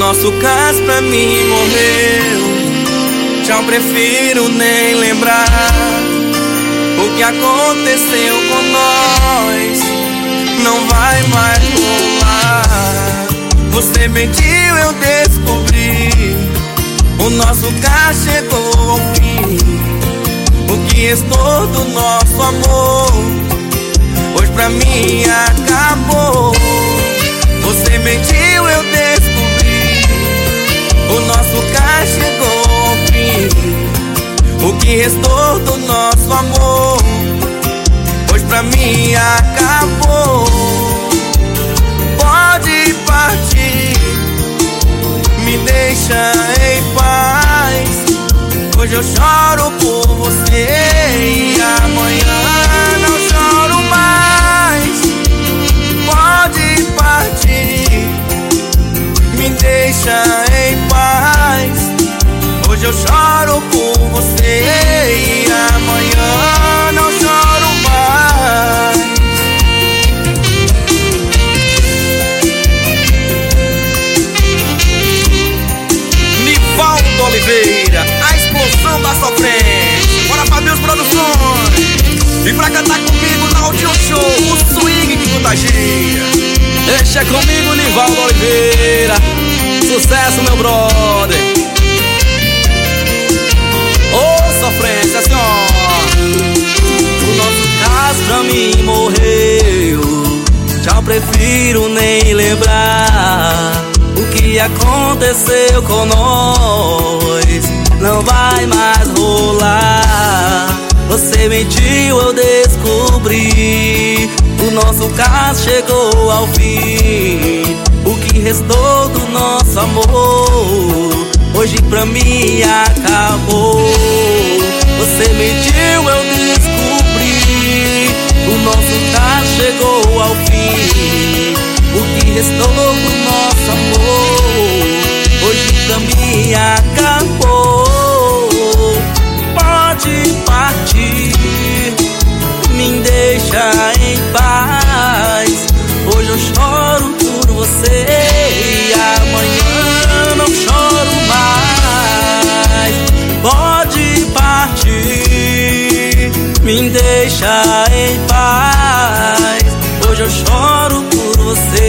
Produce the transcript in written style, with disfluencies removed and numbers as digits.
nosso caso pra mim morreu. Já prefiro nem lembrar o que aconteceu com nós. Não vai mais rolar. Você mentiu, eu descobri. O nosso caso chegou ao fim. O que restou do nosso amor hoje pra mim acabou. Você mentiu, eu descobri. O nosso caso chegou ao fim. O que restou do nosso amor hoje pra mim acabou. Pode partir, me deixa em paz. Hoje eu choro por você e amanhã não choro mais. Pode partir, me deixa em paz. Hoje eu choro por você e amanhã não choro mais. Nivaldo Oliveira, a explosão da sofrência. Bora, Fabius Produções. Vem pra cantar comigo na Audio Show, o swing que contagia. Deixa comigo, Nivaldo Oliveira. Sucesso, meu brother. Ô, sofrência, assim, ó. O nosso caso pra mim morreu. Já prefiro nem lembrar o que aconteceu com nós. Não vai mais rolar. Você mentiu, eu descobri. O nosso caso chegou ao fim. O que restou do nosso amor hoje pra mim acabou. Você mentiu, eu descobri. O nosso caso chegou ao fim. O que restou do nosso amor hoje pra mim acabou. Pode partir, me deixa em paz. Hoje eu choro por você e amanhã não choro mais. Pode partir, me deixa em paz. Hoje eu choro por você